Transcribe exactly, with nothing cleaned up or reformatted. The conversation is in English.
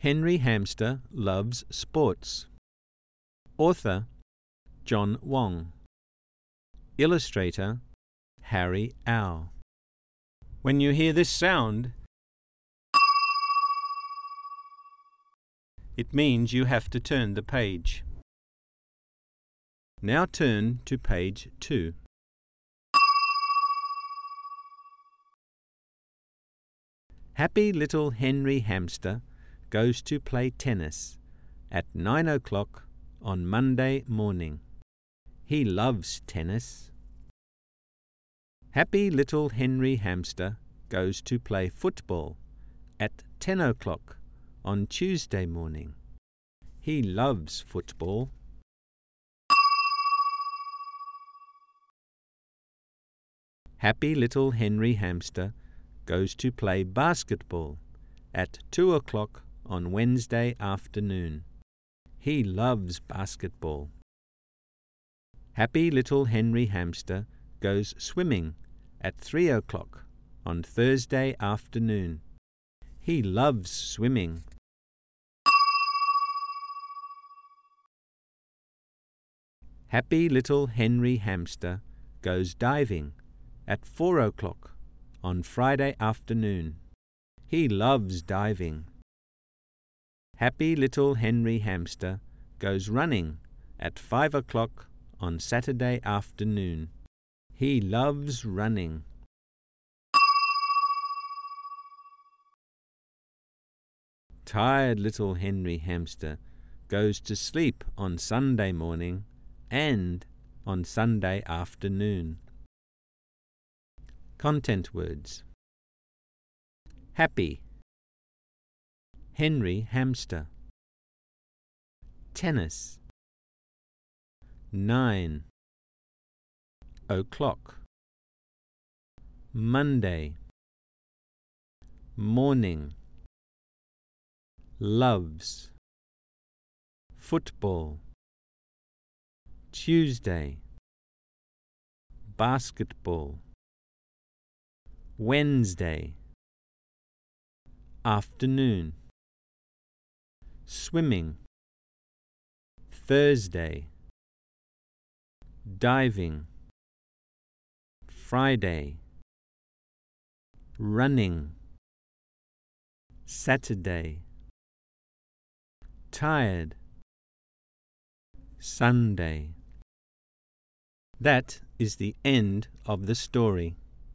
Henry Hamster loves sports. Author John Wong. Illustrator Harry Au. When you hear this sound, it means you have to turn the page. Now turn to page two. Happy little Henry Hamster goes to play tennis at nine o'clock on Monday morning. He loves tennis. Happy little Henry Hamster goes to play football at ten o'clock on Tuesday morning. He loves football. Happy little Henry Hamster goes to play basketball at two o'clock on Wednesday afternoon. He loves basketball. Happy little Henry Hamster goes swimming at three o'clock on Thursday afternoon. He loves swimming. Happy little Henry Hamster goes diving at four o'clock on Friday afternoon. He loves diving. Happy little Henry Hamster goes running at five o'clock on Saturday afternoon. He loves running. Tired little Henry Hamster goes to sleep on Sunday morning and on Sunday afternoon. Content words. Happy, Henry Hamster. Tennis. Nine o'clock. Monday. Morning. Loves. Football. Tuesday. Basketball. Wednesday. Afternoon. Swimming. Thursday. Diving. Friday. Running. Saturday. Tired. Sunday. That is the end of the story.